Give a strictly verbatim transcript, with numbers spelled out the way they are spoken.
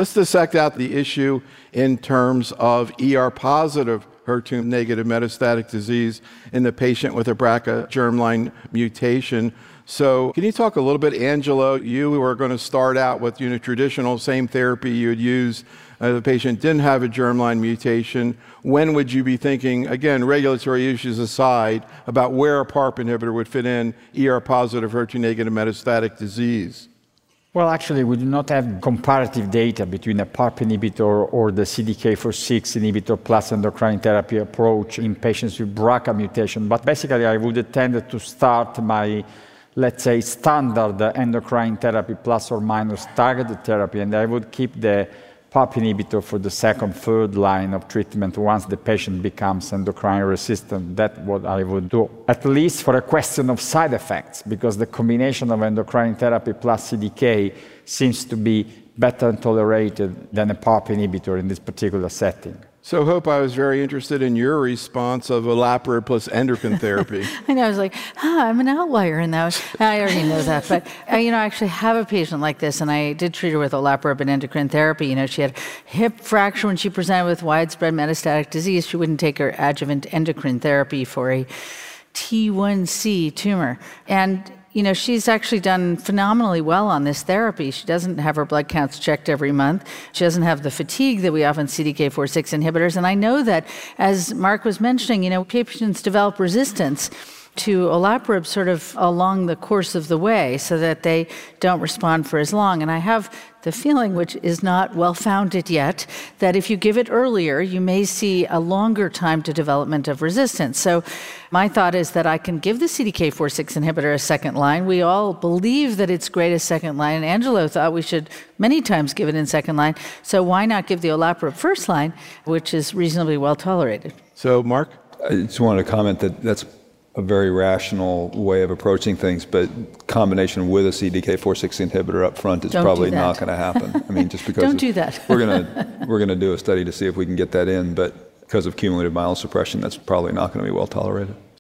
Let's dissect out the issue in terms of E R-positive H E R two negative metastatic disease in the patient with a B R C A germline mutation. So can you talk a little bit, Angelo, you were going to start out with you know, traditional same therapy you would use if the patient didn't have a germline mutation. When would you be thinking, again, regulatory issues aside, about where a PARP inhibitor would fit in E R-positive H E R two negative metastatic disease? Well, actually, we do not have comparative data between a PARP inhibitor or the C D K four six inhibitor plus endocrine therapy approach in patients with B R C A mutation. But basically, I would tend to start my, let's say, standard endocrine therapy plus or minus targeted therapy, and I would keep the PARP inhibitor for the second, third line of treatment once the patient becomes endocrine resistant. That's what I would do, at least for a question of side effects, because the combination of endocrine therapy plus C D K seems to be better tolerated than a PARP inhibitor in this particular setting. So, Hope, I was very interested in your response of olaparib plus endocrine therapy. I know, I was like, huh, I'm an outlier in that. I already know that. But, I, you know, I actually have a patient like this, and I did treat her with olaparib and endocrine therapy. You know, she had hip fracture when she presented with widespread metastatic disease. She wouldn't take her adjuvant endocrine therapy for a T one C tumor. And you know, she's actually done phenomenally well on this therapy. She doesn't have her blood counts checked every month. She doesn't have the fatigue that we often C D K four six inhibitors. And I know that, as Mark was mentioning, you know, patients develop resistance to olaparib sort of along the course of the way so that they don't respond for as long. And I have the feeling, which is not well-founded yet, that if you give it earlier, you may see a longer time to development of resistance. So my thought is that I can give the C D K four six inhibitor a second line. We all believe that it's great as second line. And Angelo thought we should many times give it in second line. So why not give the olaparib first line, which is reasonably well tolerated? So, Mark? I just wanted to comment that that's a very rational way of approaching things, but combination with a C D K four six inhibitor up front is Don't probably do not going to happen. I mean, just because Don't of, do that. we're going to we're going to do a study to see if we can get that in, but because of cumulative myelosuppression, that's probably not going to be well tolerated.